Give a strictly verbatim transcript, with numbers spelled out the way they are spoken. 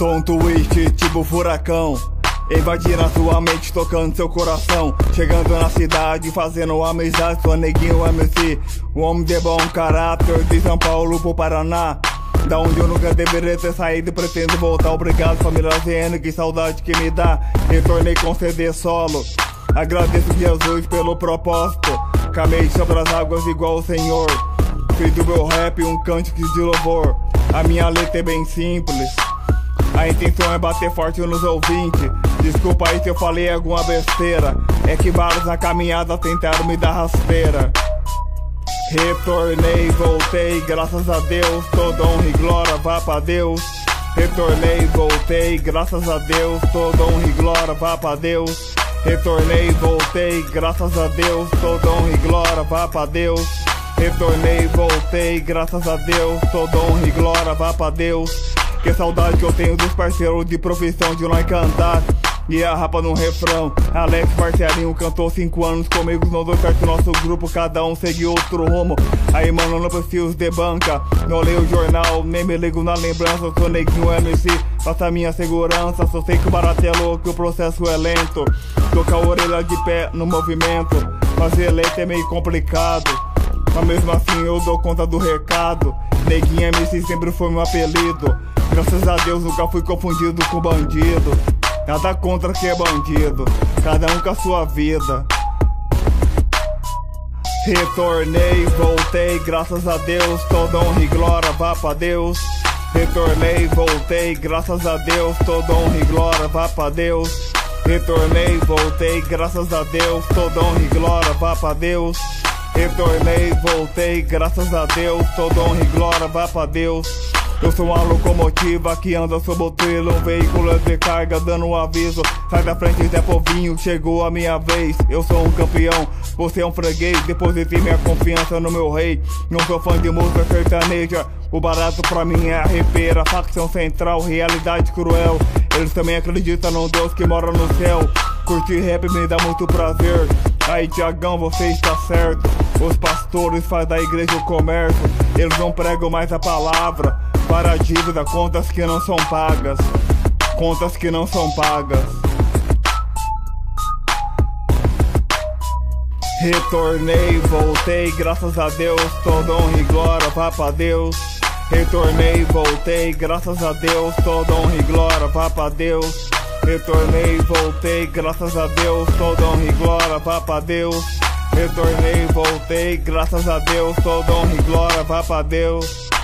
Sou um twist tipo furacão, invadindo a sua mente, tocando seu coração. Chegando na cidade, fazendo amizade, sou Neguinho M C, um homem de bom caráter, de São Paulo pro Paraná, da onde eu nunca deveria ter saído e pretendo voltar. Obrigado, família Z N, que saudade que me dá. Retornei com C D solo, agradeço Jesus pelo propósito. Camei sobre as águas igual o Senhor, fiz do meu rap um cântico de louvor. A minha letra é bem simples, a intenção é bater forte nos ouvintes. Desculpa aí se eu falei alguma besteira, é que vários na caminhada tentaram me dar rasteira. Retornei, voltei, graças a Deus, toda honra e glória vá pra Deus. Retornei, voltei, graças a Deus, toda honra e glória vá pra Deus. Retornei, voltei, graças a Deus, toda honra e glória vá pra Deus. Retornei, voltei, graças a Deus, toda honra e glória vá pra Deus. Que saudade que eu tenho dos parceiros de profissão de nós cantar e a rapa no refrão. Alex Parceirinho cantou cinco anos comigo, não deu certo nosso grupo, cada um seguiu outro rumo. Aí mano, não preciso de banca, não leio o jornal, nem me ligo na lembrança. Sou Neguinho M C, faça minha segurança. Só sei que o barato é louco, que o processo é lento. Tô com a orelha de pé no movimento, fazer letra é meio complicado, mas mesmo assim eu dou conta do recado. Neguinho M C sempre foi meu apelido, graças a Deus nunca fui confundido com bandido. Nada contra que é bandido, cada um com a sua vida. Retornei, voltei, graças a Deus, toda honra e glória vá pra Deus. Retornei, voltei, graças a Deus, toda honra e glória vá pra Deus. Retornei, voltei, graças a Deus, toda honra e glória vá pra Deus. Retornei, voltei, graças a Deus, toda honra e glória vá pra Deus. Eu sou uma locomotiva que anda sob o trilho, um veículo de carga dando um aviso. Sai da frente, Zé Povinho, chegou a minha vez. Eu sou um campeão, você é um freguês, depositei minha confiança no meu rei. Não sou fã de música sertaneja, o barato pra mim é a repeira. Facção central, realidade cruel, eles também acreditam num Deus que mora no céu. Curtir rap me dá muito prazer, aí Tiagão, você está certo. Os pastores fazem da igreja o comércio, eles não pregam mais a palavra. Para a dívida, contas que não são pagas, contas que não são pagas. Retornei, voltei, graças a Deus, toda honra e glória vá pra Deus. Retornei, voltei, graças a Deus, toda honra e glória vá pra Deus. Retornei, voltei, graças a Deus, toda honra e glória vá pra Deus. Retornei, voltei, graças a Deus, toda honra e glória vá pra Deus.